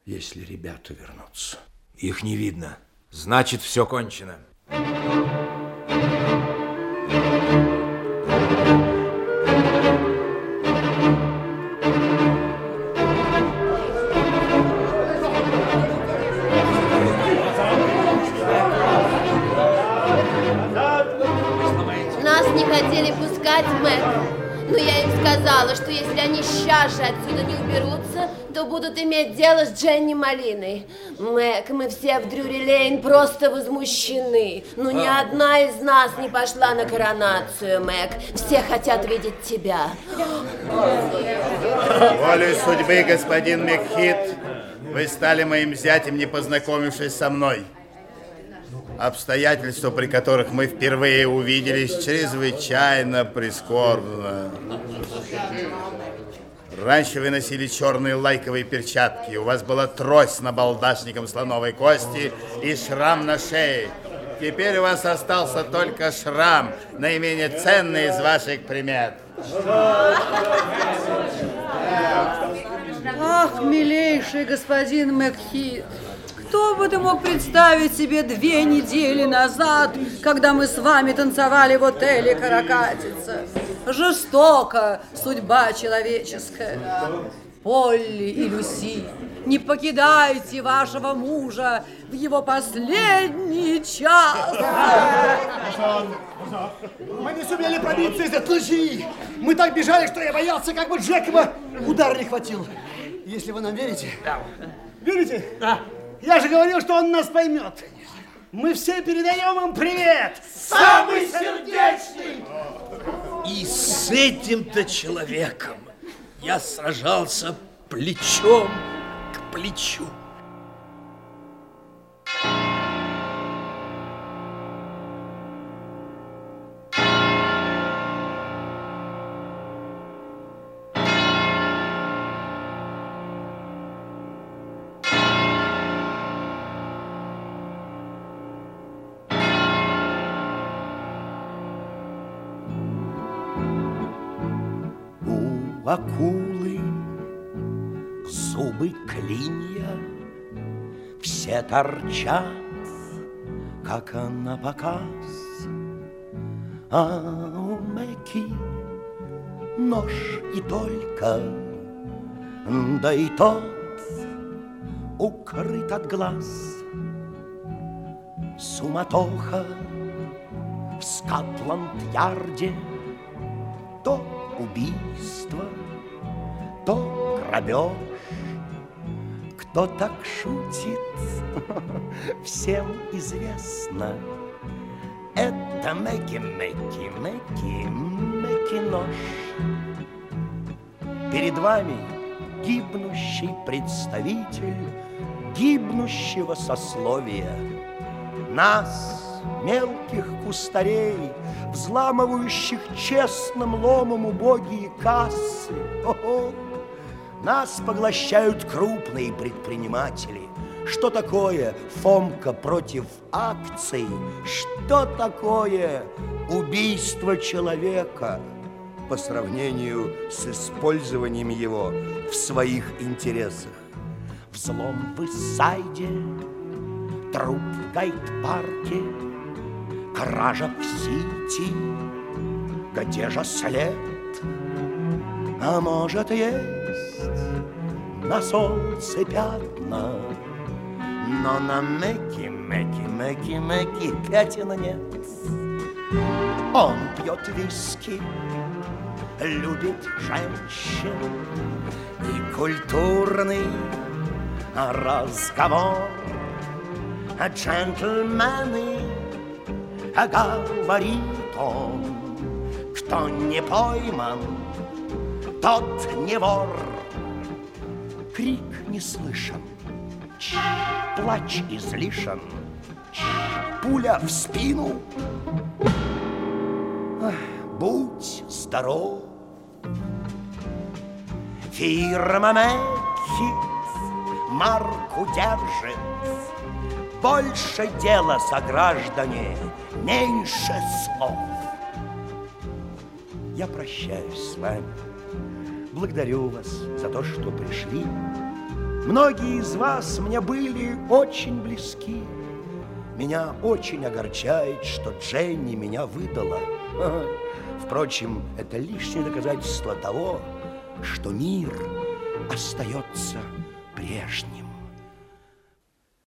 если ребята вернутся. Их не видно. Значит, все кончено. Нас не хотели пускать, Мэг. Но я им сказала, что если они сейчас же отсюда не уберутся, то будут иметь дело с Дженни Малиной. Мэг, мы все в Дрюри-Лейн просто возмущены. Ну, ни одна из нас не пошла на коронацию, Мэг. Все хотят видеть тебя. Волей судьбы, господин Мекхит, вы стали моим зятем, не познакомившись со мной. Обстоятельства, при которых мы впервые увиделись, чрезвычайно прискорбно. Раньше вы носили черные лайковые перчатки, у вас была трость с набалдашником слоновой кости и шрам на шее. Теперь у вас остался только шрам, наименее ценный из ваших примет. Ах, милейший господин Мекхит, кто бы ты мог представить себе 2 недели назад, когда мы с вами танцевали в отеле «Каракатица»? Жестока судьба человеческая. Полли и Люси, не покидайте вашего мужа в его последний час. Мы не сумели пробиться из этой лжи. Мы так бежали, что я боялся, как бы Джекоба удар не хватил. Если вы нам верите... Да. Верите? Да. Я же говорил, что он нас поймет. Мы все передаем им привет. Самый сердечный! И с этим-то человеком я сражался плечом к плечу. Акулы, зубы клинья, все торчат, как на показ. А у Мэки нож и только, да и тот укрыт от глаз. Суматоха в Скотланд-Ярде, то убийство, то грабеж. Кто так шутит, всем известно. Это Мэки нож. Перед вами гибнущий представитель гибнущего сословия. Нас, мелких кустарей, взламывающих честным ломом убогие кассы. О-о! Нас поглощают крупные предприниматели. Что такое Фомка против акций? Что такое убийство человека по сравнению с использованием его в своих интересах? Взлом в Иссайде, труп в Гайд-парке, кража в Сити, где же след? А может, есть на солнце пятна, но на Мэки пятен нет. Он пьет виски, любит женщин и культурный разговор. А джентльмены, говорит он, кто не пойман, тот не вор. Крик не слышен, плач излишен, пуля в спину. Будь здоров. Фирма Мэкхит марку держит. Больше дела, сограждане, меньше слов. Я прощаюсь с вами. Благодарю вас за то, что пришли. Многие из вас мне были очень близки. Меня очень огорчает, что Дженни меня выдала. Впрочем, это лишнее доказательство того, что мир остается прежним.